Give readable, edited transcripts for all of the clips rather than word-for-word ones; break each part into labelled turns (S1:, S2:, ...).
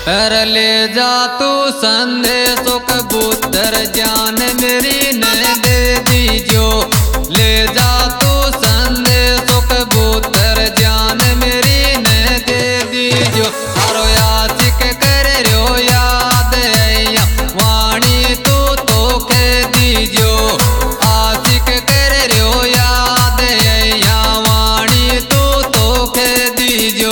S1: कर ले जा तू संदेशों कबूतर जान मेरी ने दे दीजो। ले जा तू संदेशों कबूतर जान मेरी ने दे दीजो। हारो याचिक कर रो याद है वाणी तू तो के दीजो। आशिक कर रो याद है वाणी तू तो के दीजो।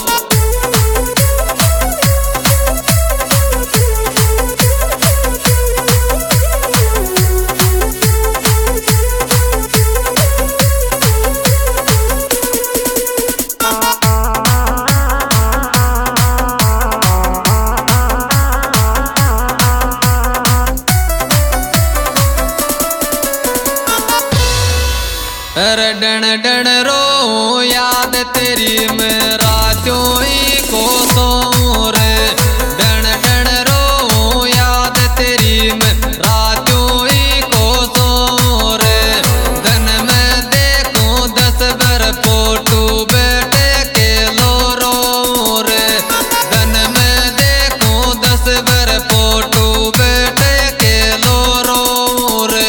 S1: डण डण रो याद तेरी मेरा चोई को सोर। डण डण रो याद तेरी मेरा चोई को सोर। धन में देखूं 10 बर फोटू बेटे के लो रो रे। धन में देखूं 10 बर फोटू बेटे के लो रो रे।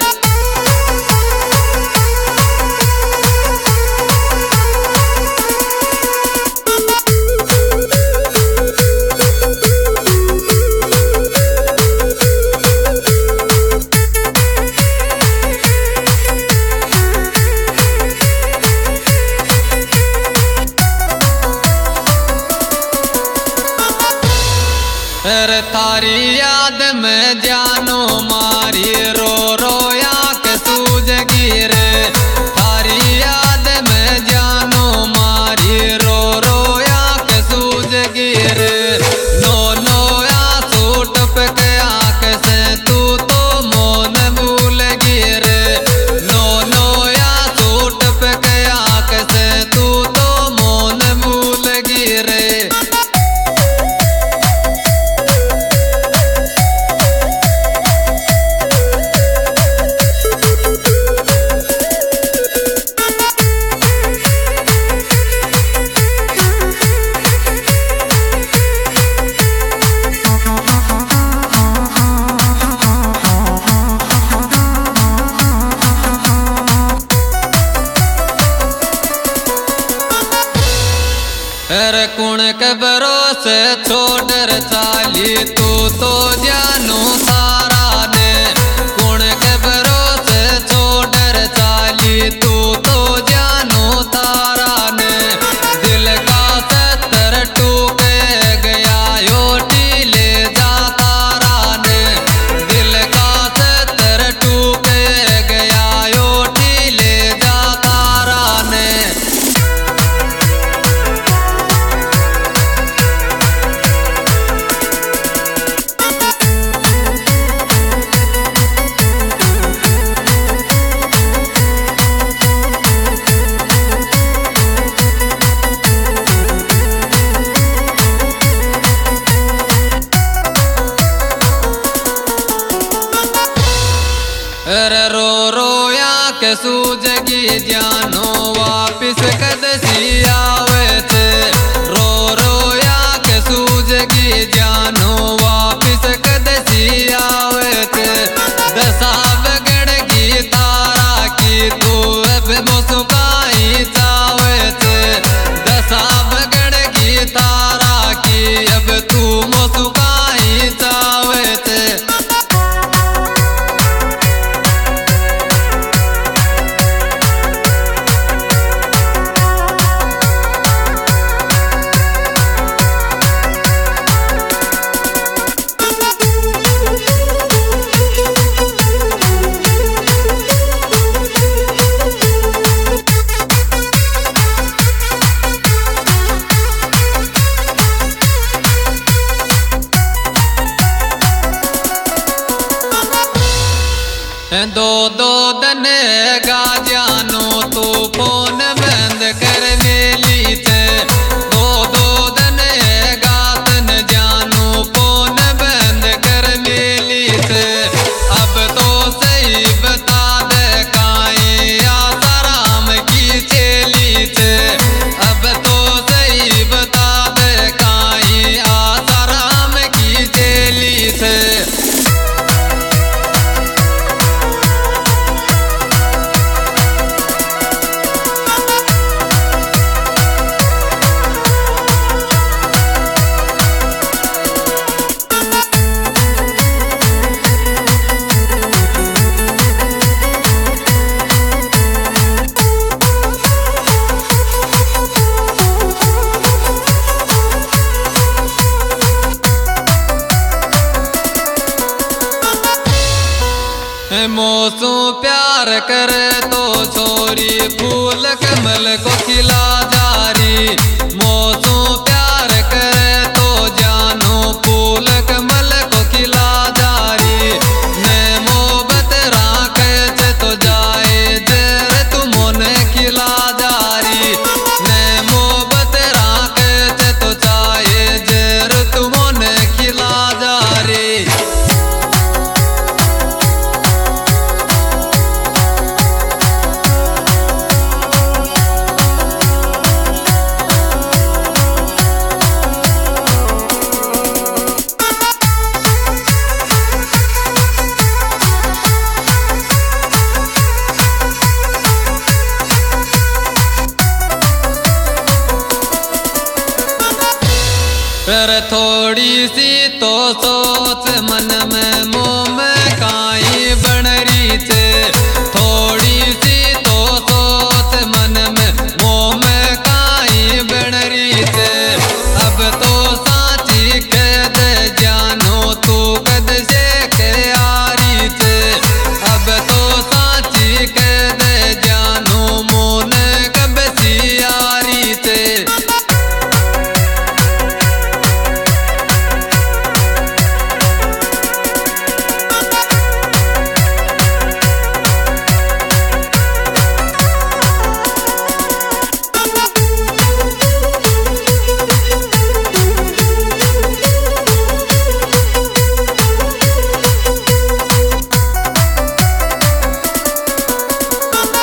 S1: थारी याद में जानो मारी रो रो आँख सूझ गिरे। थारी याद में जानो मारी रो रो आँख सूझ गिरे। नो नो आंसू टपक आँख से तू तो मौन भूल गिरे। नो नो आंसू टपक आँख से तू तो मौन भूल गिरे। कुण के भरोसे छोड़ चाली तू तो जानू सारा ने। कुण के भरोसे छोड़ चाली तू तो जानू तारा ने। दिल का सत्तर टूट गया योटी ले जा तारा ने। दिल का सत्तर टूट गया योटी ले जा तारा ने। रो रो आँख सूझगी जानो वापिस कदसी आवे थे। रो रो आँख सूझगी जानो वापिस कदसी आवे थे। दशा बगड़गी तारा की तू अब मुस्काई जावे थे। दशा बगड़गी तारा की अब तू मुस्काई जावे थे। दो दो दिन गाजानो तू फोन बंद कर मेली थे। दो दो दिन गातन जानू फोन बंद कर मेली थे। अब तो सही बता दे काई आसाराम की चेली थे। अब तो सही बता दे काई आसाराम करे तो छोरी फूल कमल को खिला जारी। मौसू प्यार करे तो जानू फूल कमल को खिला जारी। ने मोहब्बत राखे छे तो जाए जेर तू मोने खिला जारी। ने मोहब्बत राखे छे तो जाए जेर तू मोने खिला जारी। पर थोड़ी सी तो सोच मन में